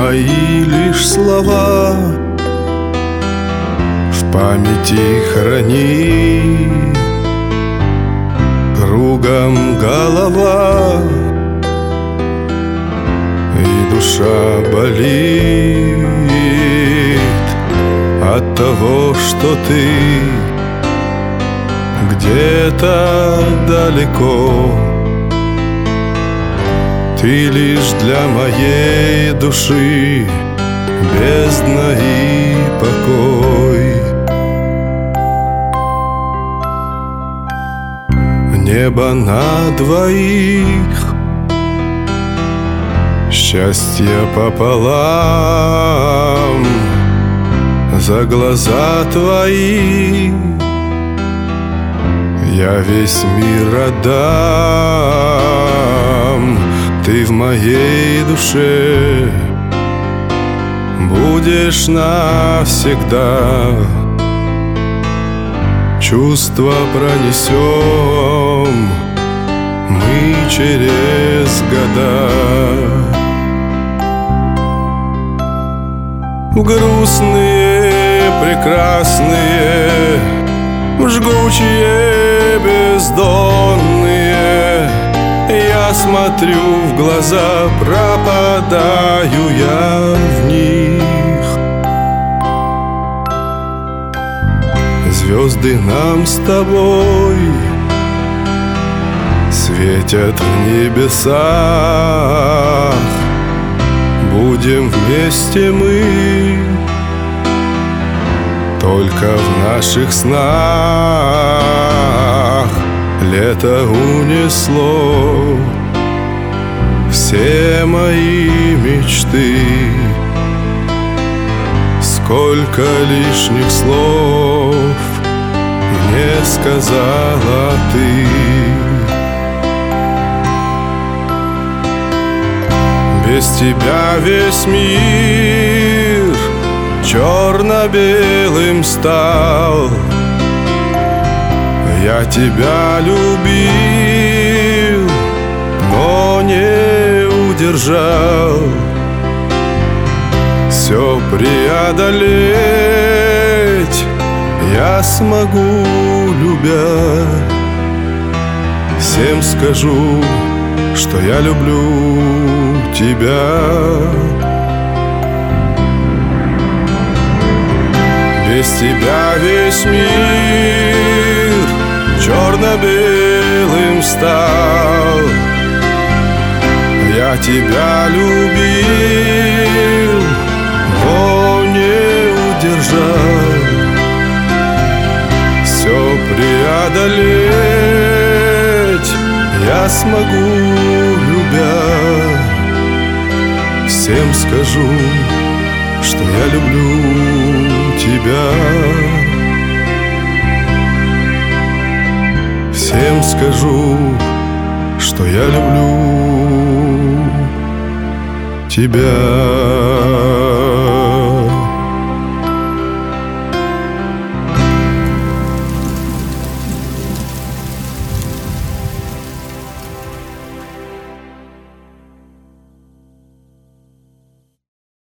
мои лишь слова в памяти храни. Кругом голова и душа болит от того, что ты где-то далеко. Ты лишь для моей души бездна и покой. Небо на двоих, счастье пополам. За глаза твои я весь мир отдам. Ты в моей душе будешь навсегда. Чувства пронесем мы через года. Грустные, прекрасные, жгучие, бездонные. Я смотрю в глаза, пропадаю я в них. Звезды нам с тобой светят в небесах. Будем вместе мы только в наших снах. Лето унесло все мои мечты. Сколько лишних слов мне сказала ты. Без тебя весь мир черно-белым стал. Я тебя любил, но не удержал. Все преодолеть я смогу, любя. Всем скажу, что я люблю тебя. Без тебя весь мир черно-белым стал. Я тебя любил, но не удержал. Все преодолеть я смогу, любя. Всем скажу, что я люблю тебя. Всем скажу, что я люблю тебя.